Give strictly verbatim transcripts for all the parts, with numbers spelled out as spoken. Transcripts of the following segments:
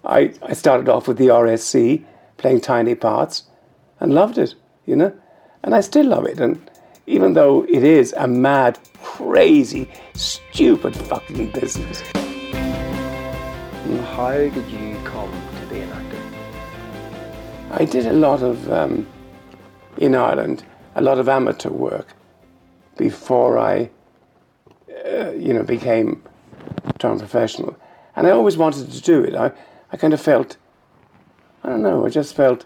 I, I started off with the R S C, playing tiny parts, and loved it, you know? And I still love it. And even though it is a mad, crazy, stupid fucking business. How did you come to be an actor? I did a lot of, um, in Ireland, a lot of amateur work before I, uh, you know, became turned professional. And I always wanted to do it. I, I kind of felt, I don't know, I just felt,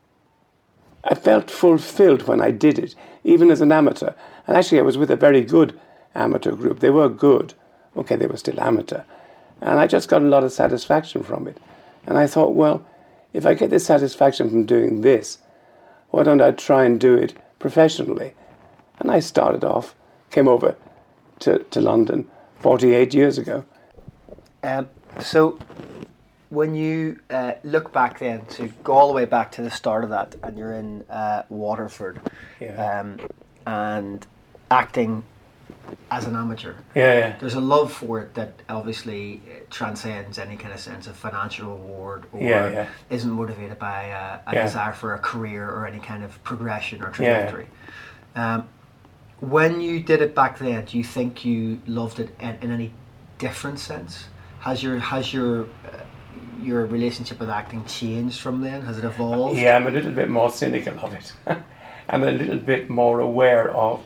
I felt fulfilled when I did it, even as an amateur. And actually I was with a very good amateur group. They were good. Okay, they were still amateur. And I just got a lot of satisfaction from it. And I thought, well, if I get this satisfaction from doing this, why don't I try and do it professionally? And I started off, came over to, to London forty-eight years ago. Um, so when you uh, look back then, to go all the way back to the start of that, and you're in uh, Waterford, Yeah. um, and acting as an amateur, Yeah, yeah. there's a love for it that obviously transcends any kind of sense of financial reward, or Yeah, yeah. isn't motivated by uh, a Yeah. desire for a career or any kind of progression or trajectory. Um, when you did it back then, do you think you loved it in, in any different sense? Has your has your uh, your relationship with acting changed from then? Has it evolved? Yeah, I'm a little bit more cynical of it. I'm a little bit more aware of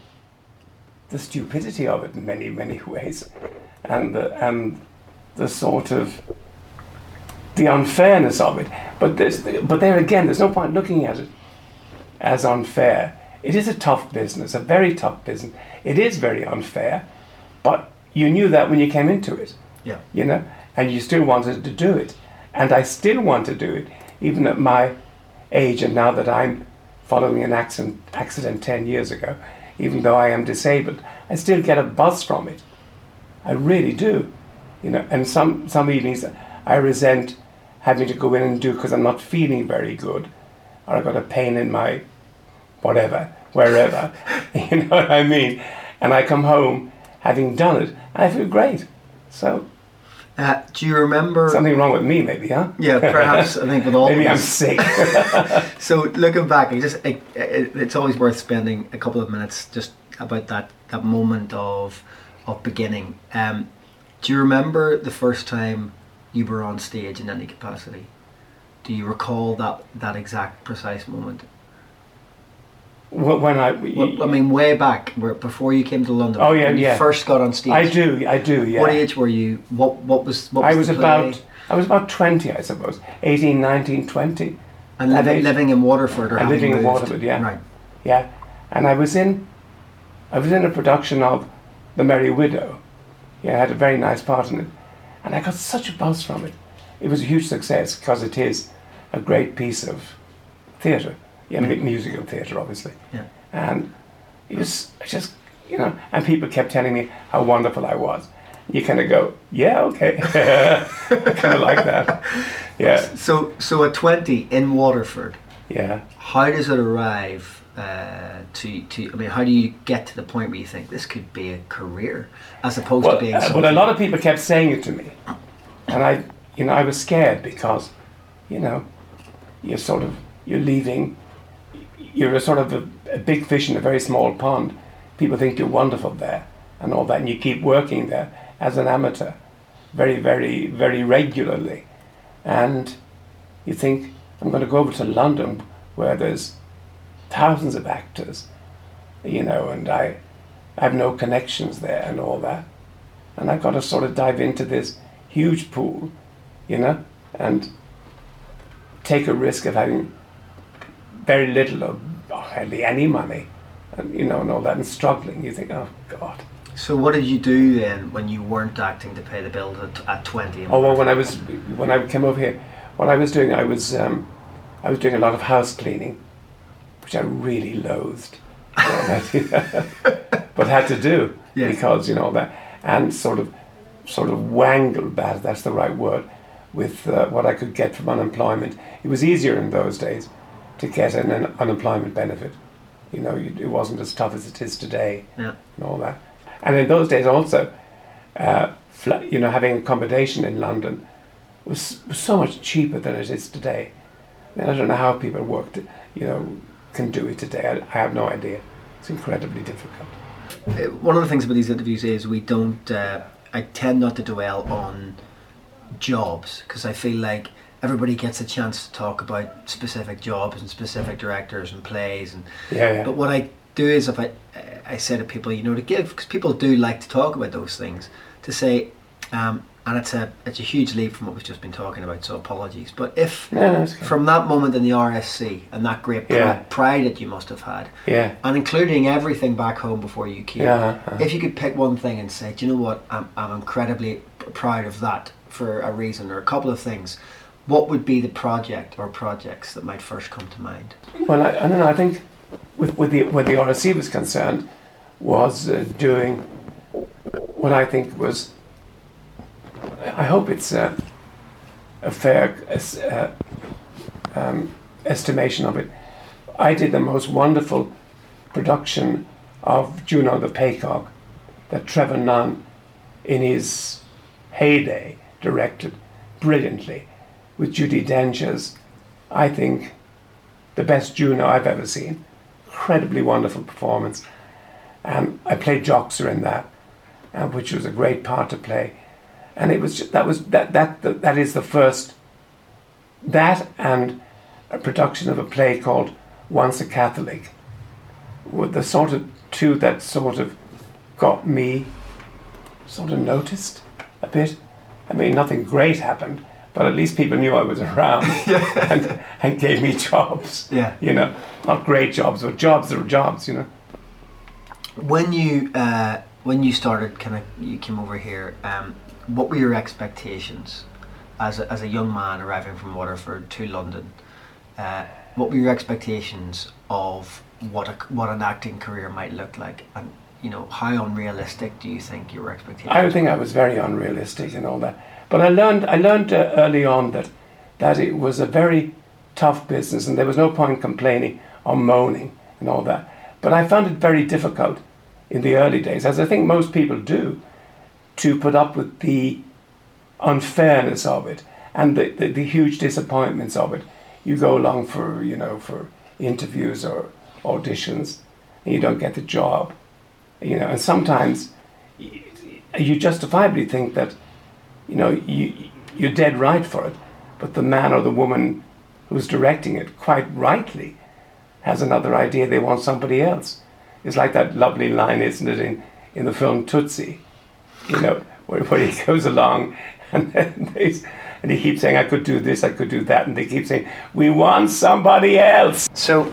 the stupidity of it in many, many ways. And the, and the sort of, the unfairness of it. But there's, but there again, there's no point looking at it as unfair. It is a tough business, a very tough business. It is very unfair, but you knew that when you came into it. Yeah. You know, and you still wanted to do it. And I still want to do it, even at my age, and now that I'm following an accident, accident ten years ago, even though I am disabled, I still get a buzz from it. I really do. You know, and some, some evenings I resent having to go in and do because I'm not feeling very good, or I've got a pain in my whatever, wherever, you know what I mean? And I come home having done it, and I feel great. So, Uh, do you remember something wrong with me, maybe, huh? Yeah, perhaps. I think with all maybe of I'm us. sick. So looking back, I just it, it, it's always worth spending a couple of minutes just about that, that moment of of beginning. Um, do you remember the first time you were on stage in any capacity? Do you recall that that exact precise moment? Well, when I, Well, I mean, way back, where before you came to London. Oh, yeah, when you yeah. first got on stage. I do, I do, yeah. What age were you? What what was what was I was the play? about, I was about twenty, I suppose, eighteen, nineteen, twenty. And at living, age- living in Waterford, or And having living in moved? Waterford, yeah. Right. Yeah, and I was in, I was in a production of The Merry Widow. Yeah, I had a very nice part in it, and I got such a buzz from it. It was a huge success because it is a great piece of theatre, yeah, mu- musical theatre, obviously. Yeah. And it was just, you know, and people kept telling me how wonderful I was. You kind of go, yeah, okay, kind of like that. Yeah, So so at twenty in Waterford, yeah. how does it arrive uh, to to? I mean, how do you get to the point where you think this could be a career, as opposed Well, to being uh, something? but a lot of people kept saying it to me, and I, you know, I was scared because, you know, you're sort of you're leaving, you're a sort of a, a big fish in a very small pond. People think you're wonderful there and all that, and you keep working there as an amateur, very, very, very regularly, and you think I'm going to go over to London where there's thousands of actors, you know, and I, I have no connections there and all that. And I've got to sort of dive into this huge pool, you know, and take a risk of having very little or hardly any money, and, you know, and all that, and struggling. You think, oh, God. So what did you do then when you weren't acting to pay the bills at, at twenty? in Oh, well, Waterford? when I was, when I came over here, what I was doing, I was, um, I was doing a lot of house cleaning, which I really loathed, but had to do Yeah. because, you know, that, and sort of, sort of wangled that, that's the right word, with uh, what I could get from unemployment. It was easier in those days to get an, an unemployment benefit. You know, you, it wasn't as tough as it is today, Yeah. and all that. And in those days also, uh, fl- you know, having accommodation in London was, was so much cheaper than it is today. I mean, I don't know how people worked, you know, can do it today. I, I have no idea. It's incredibly difficult. Uh, one of the things about these interviews is we don't. Uh, I tend not to dwell on jobs because I feel like everybody gets a chance to talk about specific jobs and specific directors and plays. And yeah, yeah. But what I do is if I I say to people, you know, to give, because people do like to talk about those things, to say, um, and it's a it's a huge leap from what we've just been talking about. So apologies. But if no, no, okay. from that moment in the R S C and that great pride, yeah. pride that you must have had, yeah, and including everything back home before you came, yeah, uh-huh. if you could pick one thing and say, do you know what, I'm I'm incredibly proud of that for a reason or a couple of things, what would be the project or projects that might first come to mind? Well, I, I don't know. I think with with the where the R S C was concerned, was uh, doing what I think was. I hope it's a, a fair uh, um, estimation of it. I did the most wonderful production of Juno the Paycock that Trevor Nunn, in his heyday, directed brilliantly with Judi Dench as, I think, the best Juno I've ever seen. Incredibly wonderful performance. And I played Joxer in that, uh, which was a great part to play. And it was just, that was that that that, that is the first, that and a production of a play called Once a Catholic were the sort of two that sort of got me sort of noticed a bit. I mean, nothing great happened, but at least people knew I was around yeah. and, and gave me jobs. Yeah. You know, not great jobs, but jobs that were jobs, you know. When you uh, when you started, kind of, you came over here, um, what were your expectations as a, as a young man arriving from Waterford to London? Uh, what were your expectations of what a, what an acting career might look like? And, you know, how unrealistic do you think your expectations I think I was very unrealistic and all that. But I learned I learned uh, early on that that it was a very tough business and there was no point complaining or moaning and all that. But I found it very difficult in the early days, as I think most people do, to put up with the unfairness of it and the, the, the huge disappointments of it. You go along for, you know, for interviews or auditions and you don't get the job. You know, and sometimes you justifiably think that, you know, you, you're dead right for it, but the man or the woman who's directing it, quite rightly, has another idea. They want somebody else. It's like that lovely line, isn't it, in, in the film Tootsie, you know, where, where he goes along and, then and he keeps saying, I could do this, I could do that, and they keep saying, we want somebody else. So,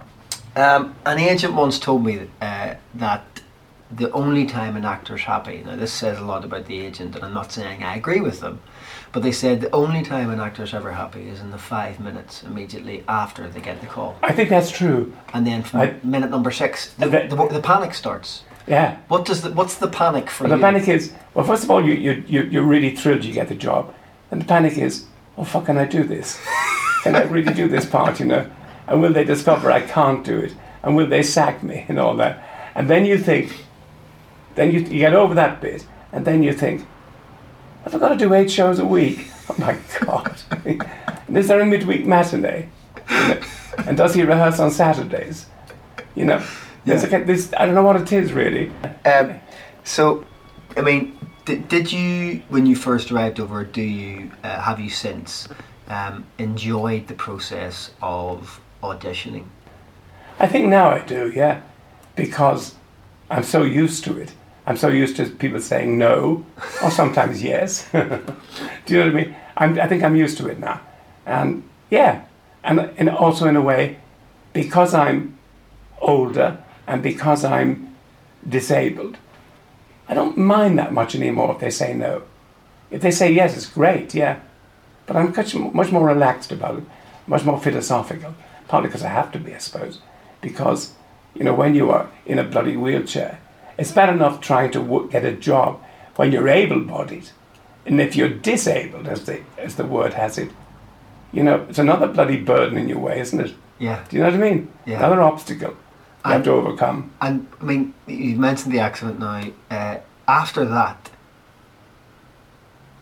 um, an agent once told me uh, that the only time an actor's happy, now this says a lot about the agent, and I'm not saying I agree with them, but they said the only time an actor's ever happy is in the five minutes immediately after they get the call. I think that's true. And then from I, minute number six, the, the, the, the panic starts. Yeah. What does the, what's the panic for well, you? The panic is, well, first of all, you, you, you, you're really thrilled you get the job. And the panic is, oh, fuck, can I do this? Can I really do this part, you know? And will they discover I can't do it? And will they sack me and all that? And then you think, then you, you get over that bit, and then you think, have I got to do eight shows a week? Oh my God. And is there a midweek matinee? You know? And does he rehearse on Saturdays? You know, yeah. a, this, I don't know what it is really. Um, so, I mean, did, did you, when you first arrived over, do you, uh, have you since um, enjoyed the process of auditioning? I think now I do, yeah, because I'm so used to it. I'm so used to people saying no, or sometimes yes. Do you know what I mean? I'm, I think I'm used to it now. And yeah, and, and also in a way, because I'm older and because I'm disabled, I don't mind that much anymore if they say no. If they say yes, it's great, yeah. But I'm much, much more relaxed about it, much more philosophical, partly because I have to be, I suppose. Because, you know, when you are in a bloody wheelchair, it's bad enough trying to w- get a job when you're able-bodied. And if you're disabled, as the as the word has it, you know, it's another bloody burden in your way, isn't it? Yeah. Do you know what I mean? Yeah. Another obstacle you and, have to overcome. And, I mean, you mentioned the accident now. Uh, after that,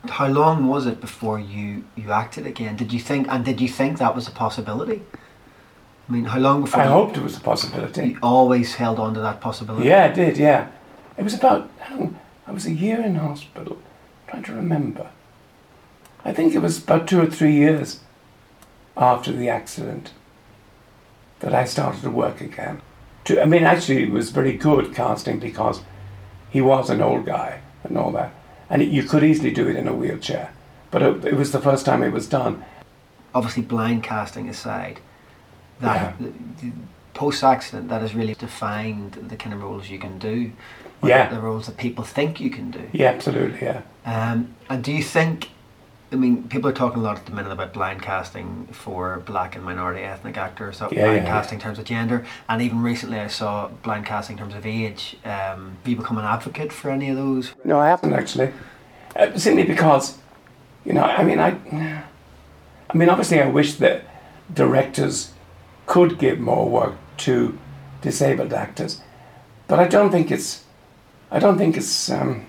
How long was it before you, you acted again? Did you think, and did you think that was a possibility? I mean, how long before? I you, hoped it was a possibility. You always held on to that possibility? Yeah, I did, yeah. It was about, I, don't, I was a year in hospital, trying to remember. I think it was about two or three years after the accident that I started to work again. To, I mean, actually, it was very good casting because he was an old guy and all that. And it, you could easily do it in a wheelchair. But it, it was the first time it was done. Obviously, blind casting aside, that Yeah. post-accident, that has really defined the kind of roles you can do. or Yeah. The, the roles that people think you can do. Yeah, absolutely, yeah. Um, and do you think, I mean, people are talking a lot at the minute about blind casting for black and minority ethnic actors, so Yeah, blind yeah, casting in terms of gender, and even recently I saw blind casting in terms of age. Um, have you become an advocate for any of those? No, I haven't actually. Uh, simply because, you know, I mean, I, I mean, obviously, I wish that directors could give more work to disabled actors, but I don't think it's, I don't think it's, um,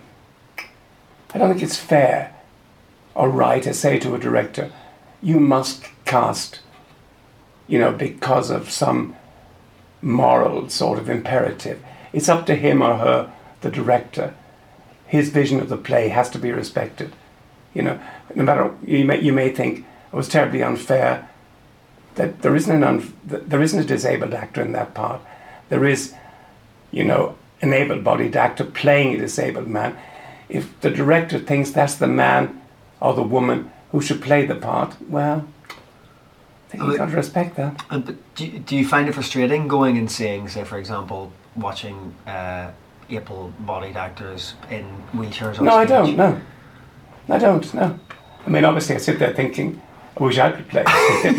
I don't think it's fair or right to say to a director, you must cast, you know, because of some moral sort of imperative. It's up to him or her, the director. His vision of the play has to be respected. You know, no matter, you may, you may think it was terribly unfair that there isn't an un, that there isn't a disabled actor in that part. There is, you know, an able-bodied actor playing a disabled man. If the director thinks that's the man or the woman who should play the part, well, I think you've got to respect that. And but do, you- do you find it frustrating going and seeing, say, for example, watching uh, able-bodied actors in wheelchairs on No, I stage? don't, no. I don't, no. I mean, obviously I sit there thinking, I wish I could play.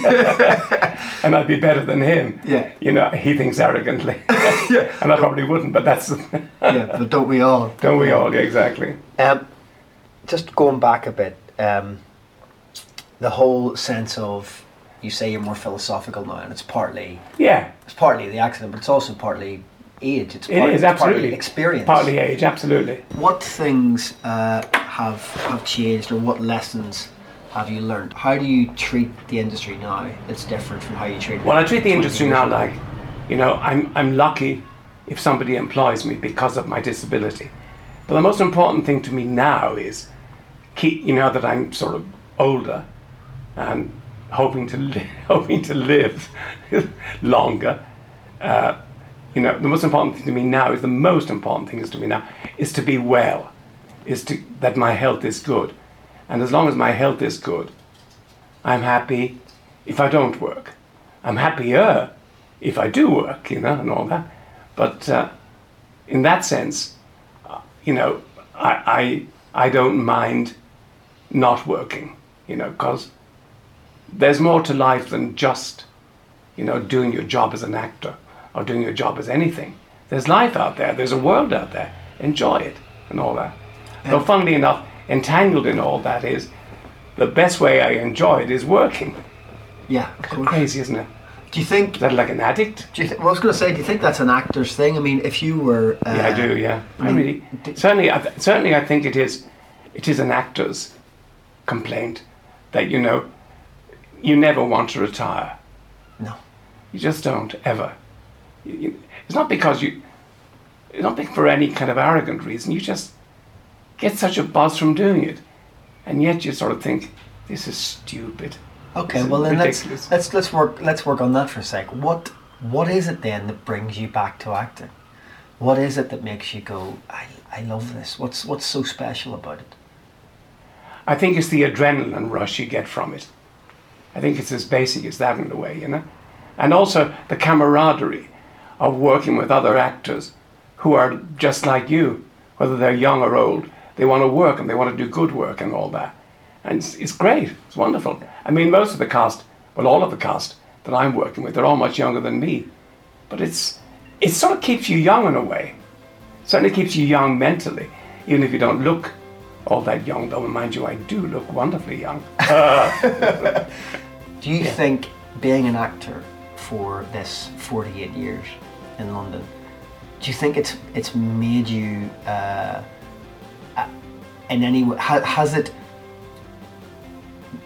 And I'd be better than him. Yeah. You know, he thinks arrogantly. Yeah. And I probably wouldn't, but that's, Yeah, but don't we all? don't we all? Yeah, exactly. Um, just going back a bit, um, the whole sense of, you say you're more philosophical now, and it's partly Yeah, it's partly the accident, but it's also partly age. It's it part, is, it's partly absolutely. experience. Partly age, absolutely. What things uh, have have changed, or what lessons have you learned? How do you treat the industry now that's different from how you treat it? Well, I treat the twenty industry years now ago? like, you know, I'm, I'm lucky if somebody employs me because of my disability. But the most important thing to me now is, keep, you know, that I'm sort of older and hoping to li- hoping to live longer. Uh, you know, the most important thing to me now is the most important thing is to me now is to be well, is to that my health is good, and as long as my health is good, I'm happy if I don't work. I'm happier if I do work, you know, and all that. But uh, in that sense, uh, you know, I, I I don't mind not working, you know, because there's more to life than just, you know, doing your job as an actor or doing your job as anything. There's life out there. There's a world out there. Enjoy it and all that. Though, funnily enough, entangled in all that is the best way I enjoy it is working. Yeah, of course. Crazy, isn't it? Do you think? Is that like an addict? Do you th- well, I was going to say, do you think that's an actor's thing? I mean, if you were, uh, Yeah, I do. Yeah, I mean, really d- certainly. I th- certainly, I think it is. It is an actor's complaint that you know you never want to retire. no, You just don't ever. You, you, it's not because you. It's not be- for any kind of arrogant reason. You just get such a buzz from doing it, and yet you sort of think this is stupid. okay. It's Well, then ridiculous. let's let's let's work let's work on that for a sec. What what is it then that brings you back to acting? What is it that makes you go, I I love this? What's what's so special about it? I think it's the adrenaline rush you get from it. I think it's as basic as that in a way, you know? And also the camaraderie of working with other actors who are just like you, whether they're young or old. They want to work and they want to do good work and all that. And it's, it's great, it's wonderful. I mean, most of the cast, well, all of the cast that I'm working with, they're all much younger than me. But it's it sort of keeps you young in a way. Certainly keeps you young mentally, even if you don't look all that young, though, mind you, I do look wonderfully young. Do you think being an actor for this forty-eight years in London, do you think it's it's made you uh, uh, in any way, ha, has it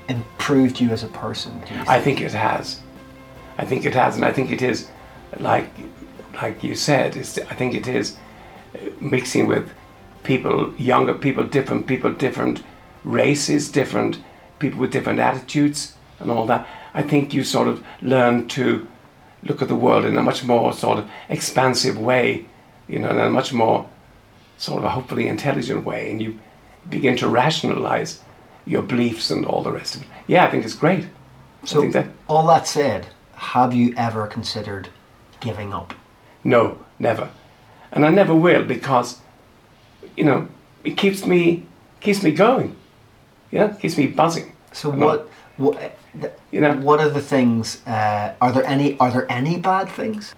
improved you as a person? Do you think? I think it has. I think it has, and I think it is, like, like you said. It's, I think it is mixing with people, younger people, different people, different races, different people with different attitudes, and all that. I think you sort of learn to look at the world in a much more sort of expansive way, you know, in a much more sort of a hopefully intelligent way, and you begin to rationalize your beliefs and all the rest of it. Yeah, I think it's great. So, I think that, all that said, have you ever considered giving up? no, never. And I never will, because, you know, it keeps me keeps me going. Yeah, keeps me buzzing. So And what, what, You know, what are the things, uh, are there any, are there any bad things?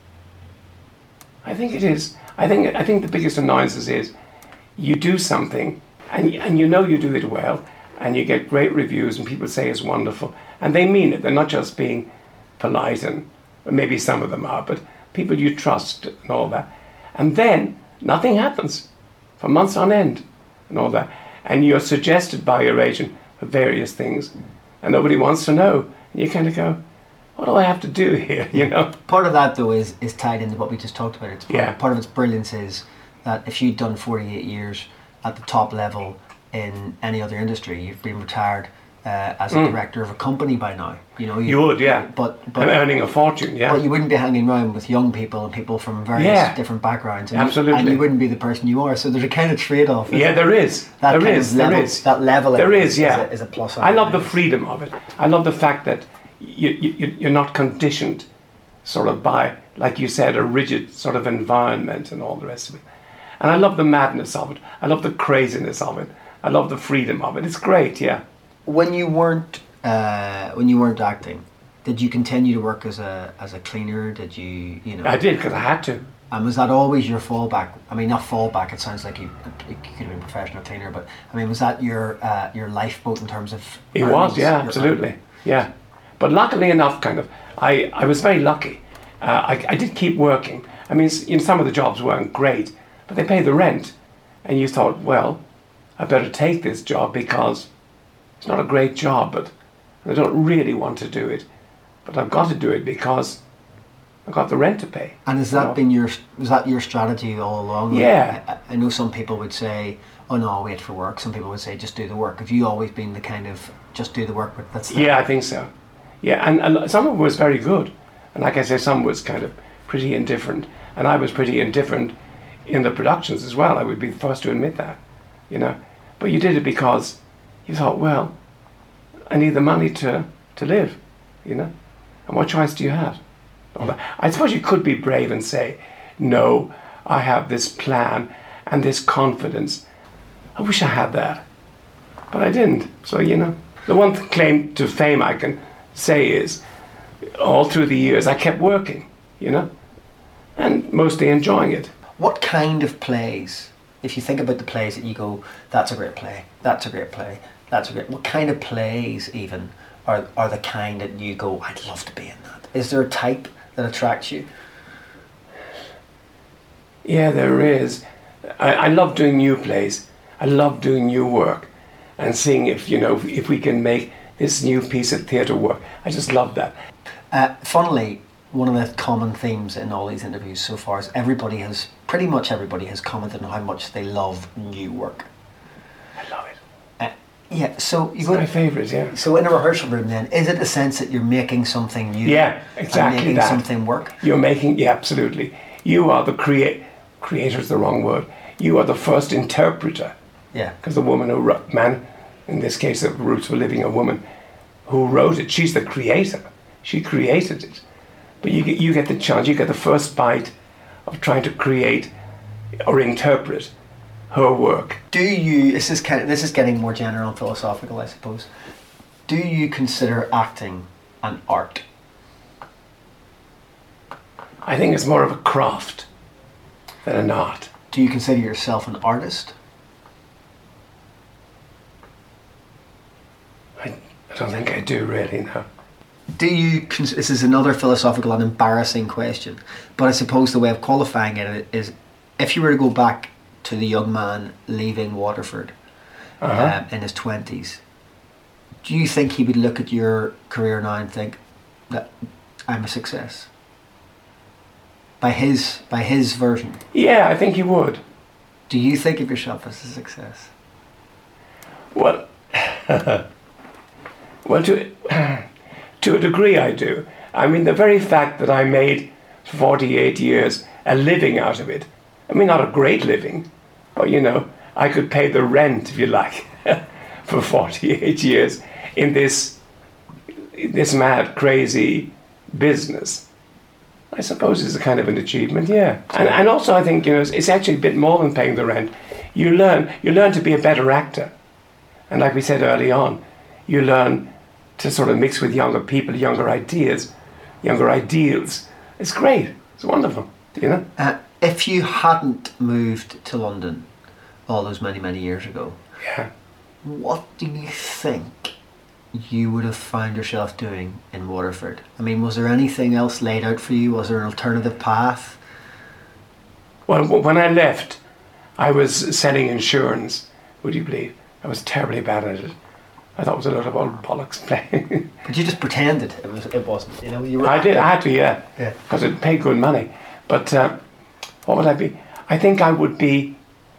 I think it is. I think I think the biggest annoyances is you do something and and you know you do it well, and you get great reviews and people say it's wonderful, and they mean it. They're not just being polite, and maybe some of them are, but people you trust and all that. And then nothing happens for months on end and all that, and you're suggested by your agent for various things, and nobody wants to know. And you kind of go, what do I have to do here? You know. Part of that, though, is, is tied into what we just talked about. It's part, Yeah. part of its brilliance is that if you'd done forty-eight years at the top level in any other industry, you've been retired uh, as a Mm. director of a company by now. You know, You would, yeah. But And but, earning a fortune, yeah. but you wouldn't be hanging around with young people and people from various Yeah. different backgrounds. And You, Absolutely. and you wouldn't be the person you are. So there's a kind of trade-off. isn't Yeah, there? there is. That There kind is. of level, There is. That level There is, is, yeah. is, a, is a plus. I love the freedom. freedom of it. I love the fact that you, you, you're not conditioned sort of by, like you said, a rigid sort of environment and all the rest of it. And I love the madness of it. I love the craziness of it. I love the freedom of it. It's great, yeah. When you weren't uh, when you weren't acting, did you continue to work as a as a cleaner? Did you you know? I did because I had to. And was that always your fallback? I mean, not fallback. It sounds like you, you could have been a professional cleaner, but I mean, was that your uh, your lifeboat in terms of? It earnings, was, yeah, your absolutely, earnings? yeah. But luckily enough, kind of, I, I was very lucky. Uh, I, I did keep working. I mean, s- you know, some of the jobs weren't great, but they pay the rent. And you thought, well, I better take this job because it's not a great job, but I don't really want to do it. But I've got to do it because I've got the rent to pay. And has you that know. been your was that your strategy all along? Yeah. I, I know some people would say, "Oh no, I'll wait for work." Some people would say, "Just do the work." Have you always been the kind of just do the work? But that's the, Yeah, I think so. Yeah, and, and some of it was very good. And like I say, some was kind of pretty indifferent. And I was pretty indifferent in the productions as well. I would be the first to admit that, you know. But you did it because you thought, well, I need the money to, to live, you know. And what choice do you have? All that. I suppose you could be brave and say, no, I have this plan and this confidence. I wish I had that. But I didn't. So, you know, the one th- claim to fame I can say is all through the years I kept working, you know, and mostly enjoying it. What kind of plays, if you think about the plays that you go, that's a great play, that's a great play, that's a great, what kind of plays even are, are the kind that you go, I'd love to be in that? Is there a type that attracts you? Yeah, there is. I, I love doing new plays. I love doing new work and seeing if, you know, if, if we can make this new piece of theatre work. I just love that. Uh, funnily, one of the common themes in all these interviews so far is everybody has, pretty much everybody has commented on how much they love new work. I love it. Uh, yeah, so you It's go my favourite, yeah. So in a rehearsal room then, is it the sense that you're making something new? Yeah, and exactly making that. something work? You're making, yeah, absolutely. You are the create, creator's the wrong word. You are the first interpreter. Yeah. Because the woman who wrote, man, in this case, of Roots for Living, a woman who wrote it, she's the creator. She created it. But you get, you get the chance, you get the first bite of trying to create or interpret her work. Do you, this is kind of, this is getting more general and philosophical, I suppose. Do you consider acting an art? I think it's more of a craft than an art. Do you consider yourself an artist? I, I don't think I do really, no. Do you, cons- this is another philosophical and embarrassing question, but I suppose the way of qualifying it is, if you were to go back to the young man leaving Waterford Uh-huh. um, in his twenties, do you think he would look at your career now and think that I'm a success? By his by his version. Yeah, I think he would. Do you think of yourself as a success? Well, well, to to a degree, I do. I mean, the very fact that I made forty-eight years a living out of it. I mean, not a great living, but you know, I could pay the rent, if you like, for forty-eight years in this in this mad, crazy business. I suppose it's a kind of an achievement, yeah. And and also, I think, you know, it's, it's actually a bit more than paying the rent. You learn you learn to be a better actor, and like we said early on, you learn to sort of mix with younger people, younger ideas, younger ideals. It's great. It's wonderful, you know. Uh, if you hadn't moved to London all those many many years ago, Yeah. what do you think you would have found yourself doing in Waterford? I mean, was there anything else laid out for you? Was there an alternative path? Well, w- when I left, I was selling insurance. Would you believe? I was terribly bad at it. I thought it was a lot of old bollocks playing. But you just pretended it was. It wasn't. You know, you were. I did. I had to, yeah, Yeah. because it paid good money. But uh, what would I be? I think I would be.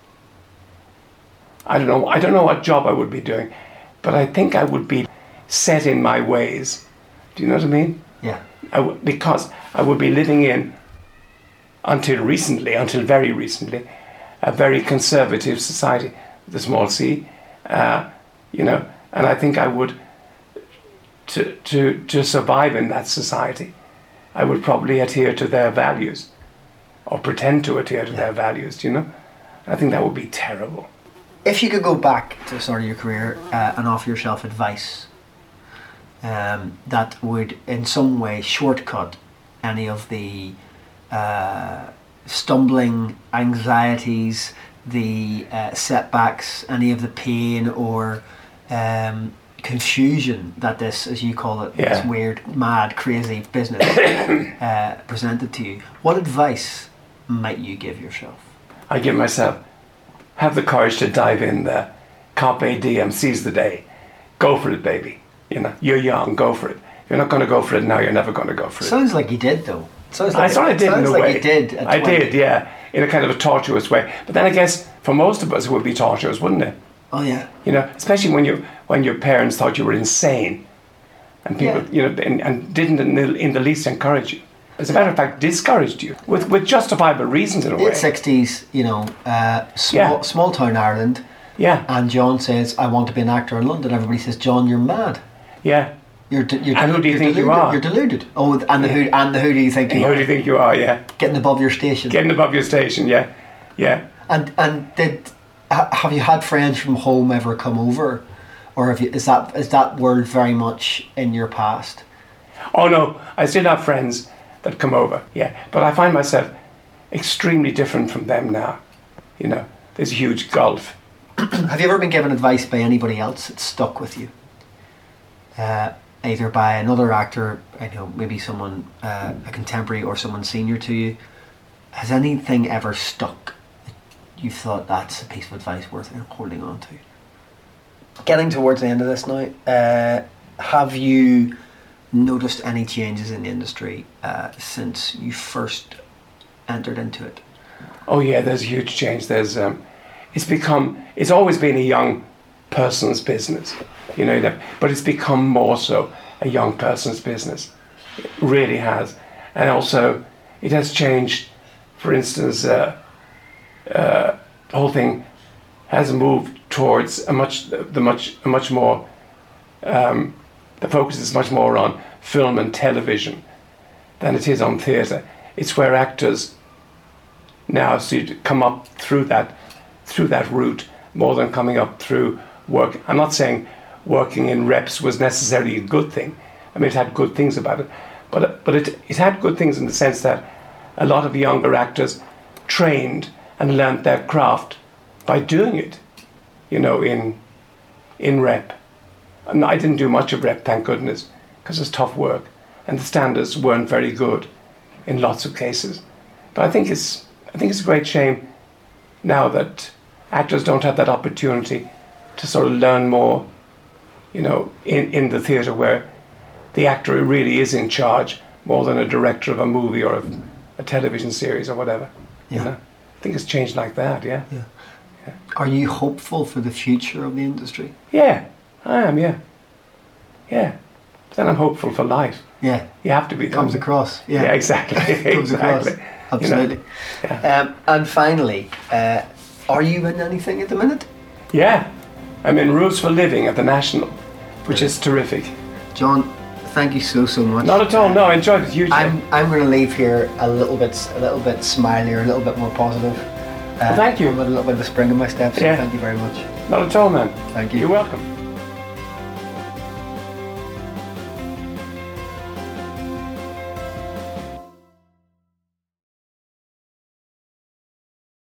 I don't know. I don't know what job I would be doing, but I think I would be set in my ways. Do you know what I mean? Yeah. I w- because I would be living in, until recently, until very recently, a very conservative society, the small c, uh, you know, and I think I would, to, to, to survive in that society, I would probably adhere to their values, or pretend to adhere to Yeah. their values, do you know? I think that would be terrible. If you could go back to the start of your career uh, and offer yourself advice um, that would in some way shortcut any of the uh, stumbling anxieties, the uh, setbacks, any of the pain or um, confusion that this, as you call it, Yeah. this weird, mad, crazy business uh, presented to you, what advice might you give yourself? I give myself, have the courage to dive in there. Carpe diem, seize the day. Go for it, baby. You know, you're young, go for it. If you're not going to go for it now, you're never going to go for it. Sounds like you did, though. Sounds like I sort of did in sounds a like way. you did. At I twenty. did, yeah, in a kind of a tortuous way. But then I guess for most of us it would be torturous, wouldn't it? Oh yeah. You know, especially when you when your parents thought you were insane, and people, Yeah. you know, and, and didn't in the, in the least encourage you. As a matter of fact, discouraged you with with justifiable reasons in a way. Late sixties, you know, uh, small Yeah. small town Ireland, Yeah, and John says, "I want to be an actor in London." Everybody says, "John, you're mad. yeah. You're, de- you're And who do you you're think you deluded. are?" You're deluded." Oh, and the who and the who do you think And you who are? do you think you are? Yeah, Getting above your station. getting above your station. Yeah, yeah. And and did ha- have you had friends from home ever come over, or have you, is that is that world very much in your past? Oh no, I still have friends that come over, yeah. But I find myself extremely different from them now. You know, there's a huge gulf. Have you ever been given advice by anybody else that stuck with you? Uh, either by another actor, I know maybe someone, uh, a contemporary or someone senior to you. Has anything ever stuck that you thought that's a piece of advice worth holding on to? Getting towards the end of this now, uh, have you noticed any changes in the industry uh, since you first entered into it? Oh yeah, there's a huge change. There's, um, it's become, it's always been a young person's business, you know, that, but it's become more so a young person's business. It really has, and also it has changed. For instance, uh, uh, the whole thing has moved towards a much, the much, a much more. Um, the focus is much more on film and television than it is on theatre. It's where actors now see to come up through that through that route more than coming up through work. I'm not saying working in reps was necessarily a good thing. I mean, it had good things about it, but but it it had good things in the sense that a lot of younger actors trained and learnt their craft by doing it, you know, in in rep. And I didn't do much of rep, thank goodness, because it's tough work, and the standards weren't very good in lots of cases. But I think it's I think it's a great shame now that actors don't have that opportunity to sort of learn more you know, in, in the theatre where the actor really is in charge more than a director of a movie or a, a television series or whatever. Yeah. You know? I think it's changed like that, yeah. Yeah. Yeah. Are you hopeful for the future of the industry? Yeah, I am, yeah. Yeah. Then I'm hopeful for life. Yeah. You have to be. Comes across. Yeah, yeah exactly. Comes exactly. across. Absolutely. You know? Yeah. Um, and finally, uh, are you in anything at the minute? Yeah. I'm in Rules for Living at the National, which is terrific. John, thank you so so much. Not at all. No, I enjoyed it hugely. I'm I'm going to leave here a little bit a little bit smilier, a little bit more positive. Uh, well, thank you. With a little bit of a spring in my step. So yeah. Thank you very much. Not at all, man. Thank you. You're welcome.